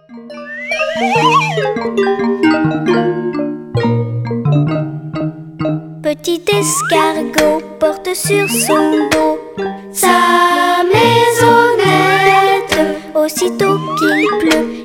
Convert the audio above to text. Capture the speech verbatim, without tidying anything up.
Petit escargot porte sur son dos sa maisonnette. Aussitôt qu'il pleut,